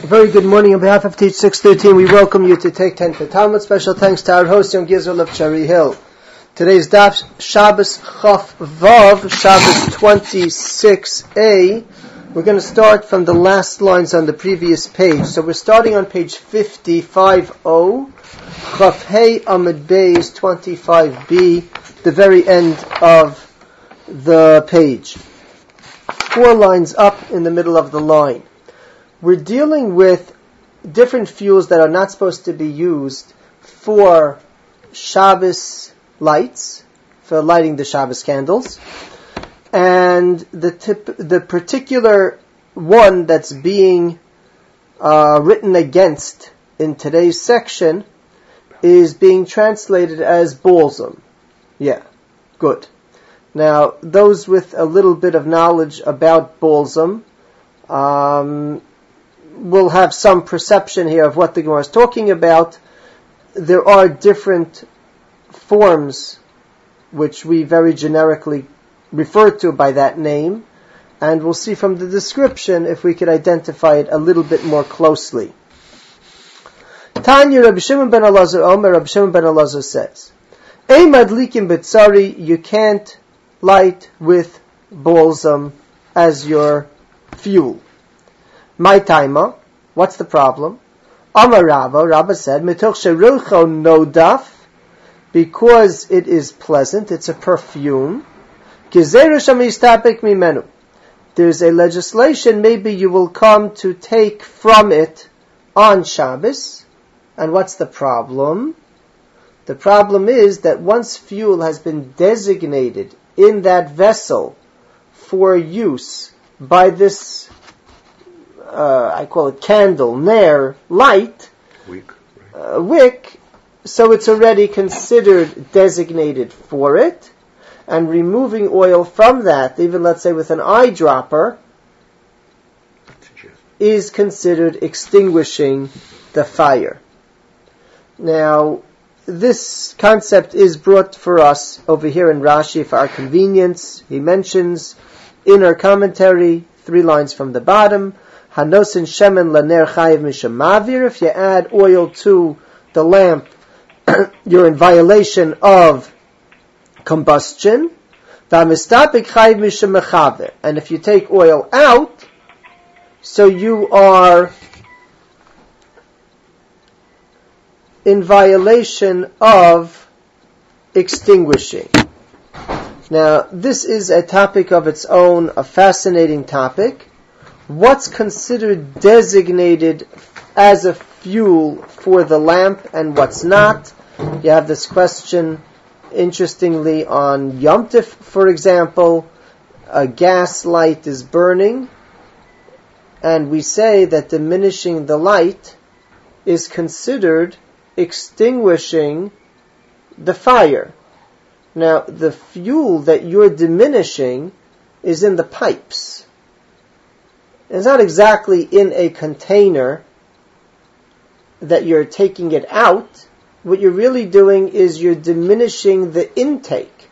Very good morning. On behalf of Teach 613, we welcome you to Take 10 for Talmud. Special thanks to our host, Young Gizral of Cherry Hill. Today's daf, Shabbos Chaf Vav, Shabbos 26a. We're going to start from the last lines on the previous page. So we're starting on page 50, Chaf Hey Amud Beis 25b, the very end of the page. 4 lines up in the middle of the line. We're dealing with different fuels that are not supposed to be used for Shabbos lights, for lighting the Shabbos candles. And the particular one that's being written against in today's section is being translated as balsam. Yeah, good. Now, those with a little bit of knowledge about balsam will have some perception here of what the Gemara is talking about. There are different forms which we very generically refer to by that name, and we'll see from the description if we could identify it a little bit more closely. Tanya Rabbi Shimon ben Elazar Omer, Rabbi Shimon ben Elazar says, Ei madlikim b'tzari, you can't light with balsam as your fuel. My taima, what's the problem? Amar Rabba said, Mitoch sherucho nodaf, because it is pleasant, it's a perfume. Gezeru sham yistapek mimenu. There's a legislation, maybe you will come to take from it on Shabbos. And what's the problem? The problem is that once fuel has been designated in that vessel for use by this I call it candle, ner, light, wick, so it's already considered designated for it, and removing oil from that, even let's say with an eyedropper, is considered extinguishing the fire. Now, this concept is brought for us over here in Rashi for our convenience. He mentions in our commentary, 3 lines from the bottom, Hanosin shemen laner chayiv misham mavir. If you add oil to the lamp, you're in violation of combustion. V'amistapik chayiv misham mechaver. And if you take oil out, so you are in violation of extinguishing. Now, this is a topic of its own, a fascinating topic. What's considered designated as a fuel for the lamp and what's not? You have this question, interestingly, on Yom Tif, for example. A gas light is burning, and we say that diminishing the light is considered extinguishing the fire. Now, the fuel that you're diminishing is in the pipes. It's not exactly in a container that you're taking it out. What you're really doing is you're diminishing the intake.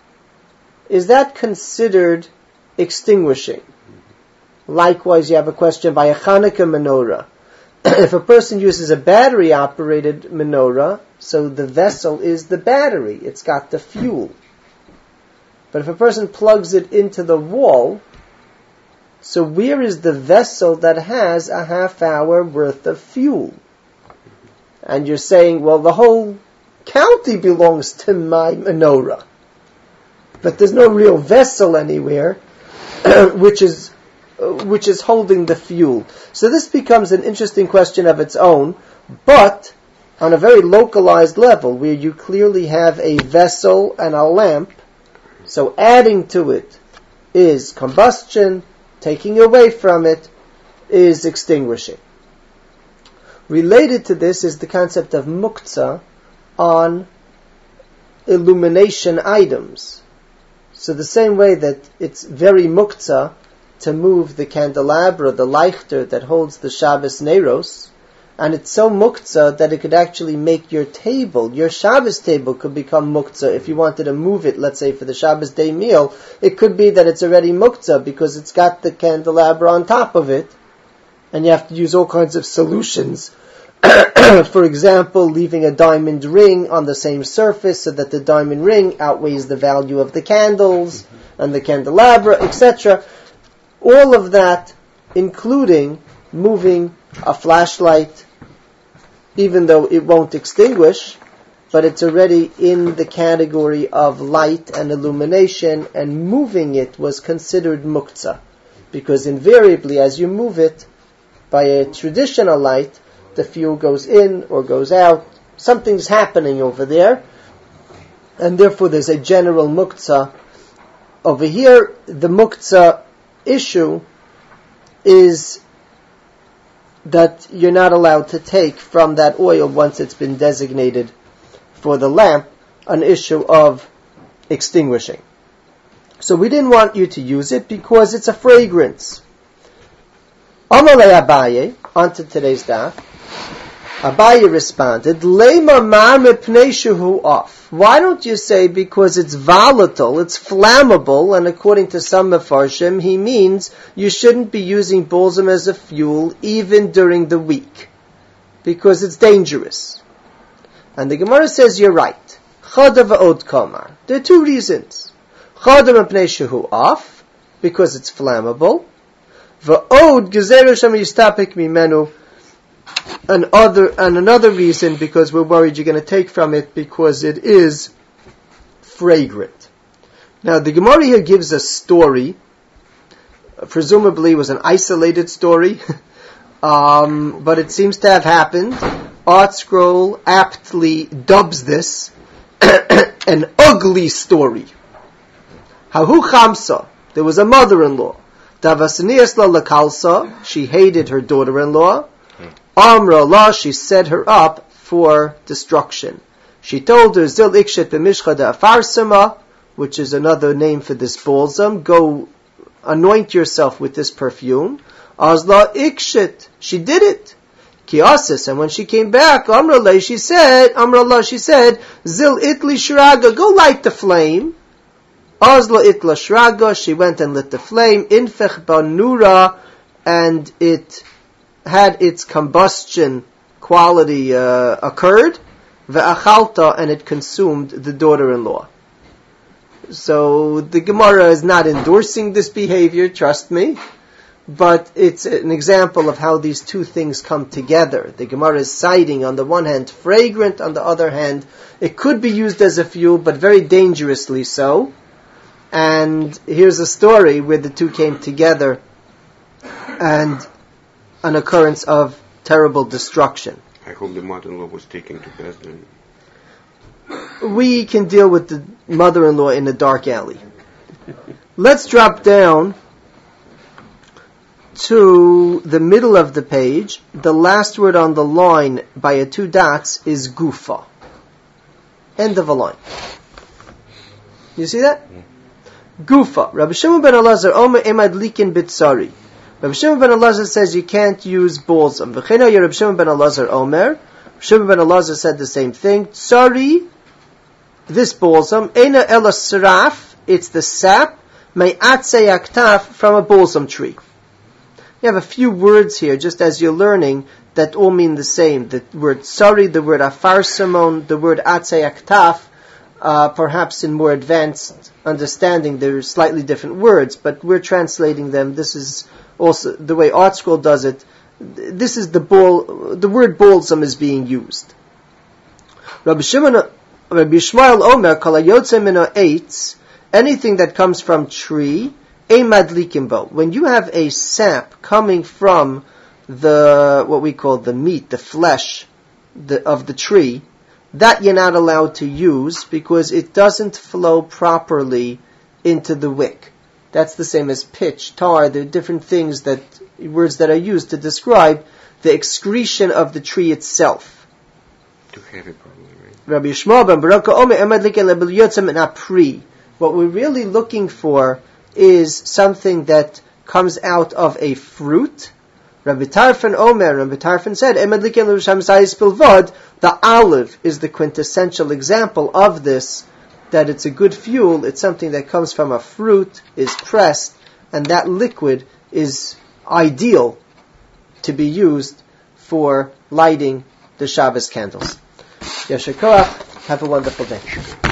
Is that considered extinguishing? Likewise, you have a question by a Hanukkah menorah. If a person uses a battery-operated menorah, so the vessel is the battery. It's got the fuel. But if a person plugs it into the wall, so where is the vessel that has a half-hour worth of fuel? And you're saying, well, the whole county belongs to my menorah. But there's no real vessel anywhere which is holding the fuel. So this becomes an interesting question of its own, but on a very localized level, where you clearly have a vessel and a lamp, so adding to it is combustion, taking away from it is extinguishing. Related to this is the concept of muktzah on illumination items. So the same way that it's very muktzah to move the candelabra, the leichter that holds the Shabbos Neiros, and it's so muktzah that it could actually make your table, your Shabbos table could become muktzah. If you wanted to move it, let's say for the Shabbos day meal, it could be that it's already muktzah because it's got the candelabra on top of it. and you have to use all kinds of solutions. For example, leaving a diamond ring on the same surface so that the diamond ring outweighs the value of the candles and the candelabra, etc. All of that, including moving a flashlight, even though it won't extinguish, but it's already in the category of light and illumination, and moving it was considered muktzah. Because invariably, as you move it, by a traditional light, the fuel goes in or goes out. Something's happening over there, and therefore there's a general muktzah. Over here, the muktzah issue is that you're not allowed to take from that oil once it's been designated for the lamp, an issue of extinguishing. So we didn't want you to use it because it's a fragrance. Amalei Abaye, onto today's daf. Abaye responded, Leima mar mepnei shehu off. Why don't you say because it's volatile, it's flammable, and according to some Mefarshim, he means you shouldn't be using balsam as a fuel even during the week, because it's dangerous. And the Gemara says you're right. Chada v'od kamar. There are two reasons. Chada mepnei shehu off, because it's flammable. V'od gezeru shem yistapik mimenu. And another reason, because we're worried you're going to take from it because it is fragrant. Now the Gemara here gives a story. Presumably it was an isolated story, but it seems to have happened. Art Scroll aptly dubs this an ugly story. Hahu chamsa. There was a mother-in-law. Davasnias la lakalsa. She hated her daughter-in-law. Amra Allah, she set her up for destruction. She told her, Zil ikshet b'mishcha da'afarsama, which is another name for this balsam, go anoint yourself with this perfume. Azla ikshet, she did it. Kiasis, and when she came back, Amra Allah, she said, Zil itli shraga, go light the flame. Azla itla shraga, she went and lit the flame. Infech banura, and it had its combustion quality occurred, ve'achalta, and it consumed the daughter-in-law. So the Gemara is not endorsing this behavior, trust me, but it's an example of how these two things come together. The Gemara is citing, on the one hand, fragrant, on the other hand, it could be used as a fuel, but very dangerously so. And here's a story where the two came together, and an occurrence of terrible destruction. I hope the mother-in-law was taken to Besdin. We can deal with the mother-in-law in a dark alley. Let's drop down to the middle of the page. The last word on the line by a 2 dots is gufa. End of a line. You see that? Gufa. Rabbi Shimon ben Elazar Omer emad likin bitsari. Rabbi Shimon ben Elazar says you can't use balsam. V'chena Rabbi Shimon ben Elazar Omer. Rabbi Shimon ben Elazar said the same thing. Tsari, this balsam, eina ela sraf, it's the sap, me'atzei aktaf, from a balsam tree. You have a few words here, just as you're learning, that all mean the same. The word tsari, the word afar simon, the word atzei aktaf, perhaps in more advanced understanding, they're slightly different words, but we're translating them. This is also the way Art Scroll does it. This is the word balsam is being used. Rabbi Yishmael Omer, kol hayotze mino eitz, anything that comes from tree, ein madlikin bo. When you have a sap coming from what we call the meat, the flesh of the tree, that you're not allowed to use because it doesn't flow properly into the wick. That's the same as pitch, tar. There are different words that are used to describe the excretion of the tree itself. Too heavy, probably, right? Rabbi Yishmael ben Baruch Omer emad likin lebel yotzem min apri. What we're really looking for is something that comes out of a fruit. Rabbi Tarfon said, emad likin l'sham zayis bilvad. The olive is the quintessential example of this, that it's a good fuel, it's something that comes from a fruit, is pressed, and that liquid is ideal to be used for lighting the Shabbos candles. Yasher Koach, have a wonderful day.